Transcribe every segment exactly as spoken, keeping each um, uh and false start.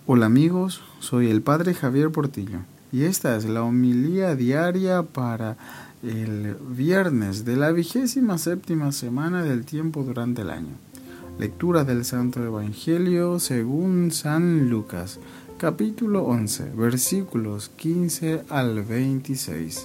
Hola amigos, soy el Padre Javier Portillo y esta es la homilía diaria para el viernes de la vigésima séptima semana del tiempo durante el año. Lectura del Santo Evangelio según San Lucas, capítulo once, versículos quince al veintiséis.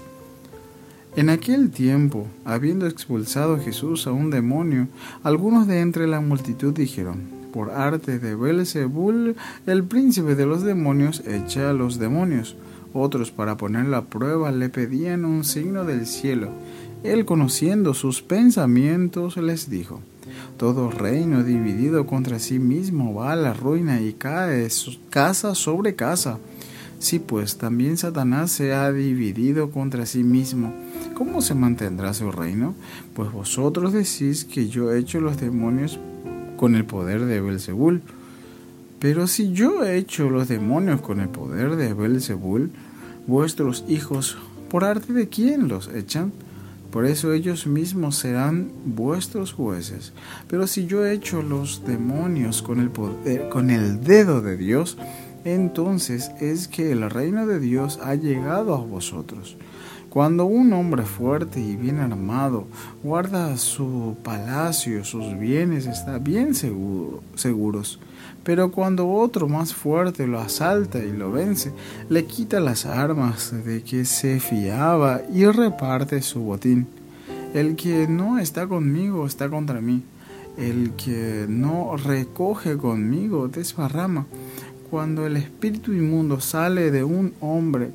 En aquel tiempo, habiendo expulsado Jesús a un demonio, algunos de entre la multitud dijeron: por arte de Beelzebul, el príncipe de los demonios, echa a los demonios. Otros, para ponerlo a prueba, le pedían un signo del cielo. Él, conociendo sus pensamientos, les dijo: todo reino dividido contra sí mismo va a la ruina y cae casa sobre casa. Si pues también Satanás se ha dividido contra sí mismo, ¿cómo se mantendrá su reino? Pues vosotros decís que yo he hecho los demonios con el poder de Beelzebul. Pero si yo he hecho los demonios con el poder de Beelzebul, vuestros hijos, ¿por arte de quién los echan? Por eso ellos mismos serán vuestros jueces. Pero si yo he hecho los demonios con el poder, con el dedo de Dios, entonces es que el reino de Dios ha llegado a vosotros. Cuando un hombre fuerte y bien armado guarda su palacio, sus bienes están bien seguro, seguros. Pero cuando otro más fuerte lo asalta y lo vence, le quita las armas de que se fiaba y reparte su botín. El que no está conmigo está contra mí. El que no recoge conmigo desparrama. Cuando el espíritu inmundo sale de un hombre,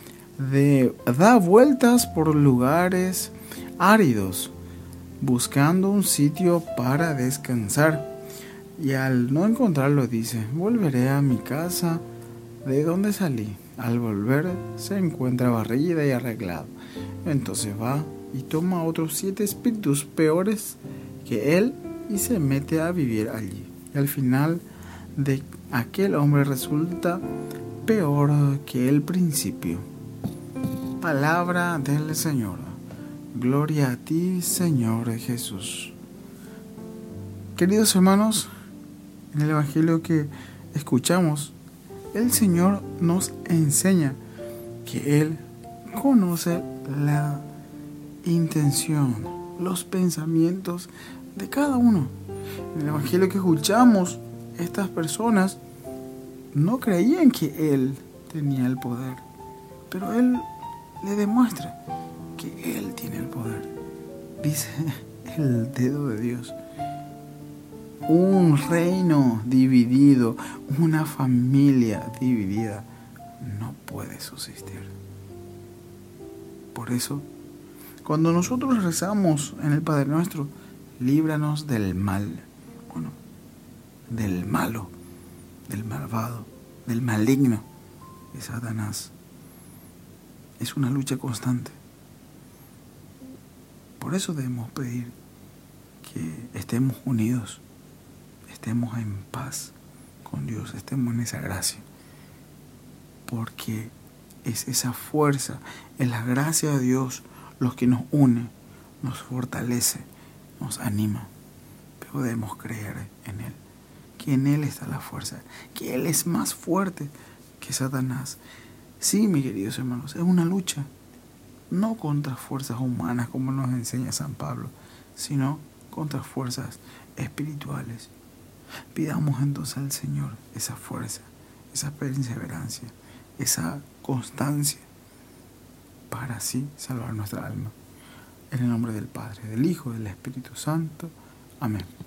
de, da vueltas por lugares áridos, buscando un sitio para descansar. Y al no encontrarlo dice: volveré a mi casa de donde salí. Al volver se encuentra barrida y arreglado. Entonces va y toma otros siete espíritus peores que él y se mete a vivir allí. Y al final de aquel hombre resulta peor que el principio. Palabra del Señor. Gloria a ti, Señor Jesús. Queridos hermanos, en el Evangelio que escuchamos, el Señor nos enseña que Él conoce la intención, los pensamientos de cada uno. En el Evangelio que escuchamos, estas personas no creían que Él tenía el poder, pero Él le demuestra que Él tiene el poder. Dice el dedo de Dios. Un reino dividido, una familia dividida, no puede subsistir. Por eso, cuando nosotros rezamos en el Padre Nuestro, líbranos del mal, bueno, del malo, del malvado, del maligno de Satanás. Es una lucha constante. Por eso debemos pedir que estemos unidos, estemos en paz con Dios, estemos en esa gracia. Porque es esa fuerza, es la gracia de Dios los que nos une, nos fortalece, nos anima. Pero debemos creer en Él, que en Él está la fuerza, que Él es más fuerte que Satanás. Sí, mis queridos hermanos, es una lucha, no contra fuerzas humanas como nos enseña San Pablo, sino contra fuerzas espirituales. Pidamos entonces al Señor esa fuerza, esa perseverancia, esa constancia, para así salvar nuestra alma. En el nombre del Padre, del Hijo y del Espíritu Santo. Amén.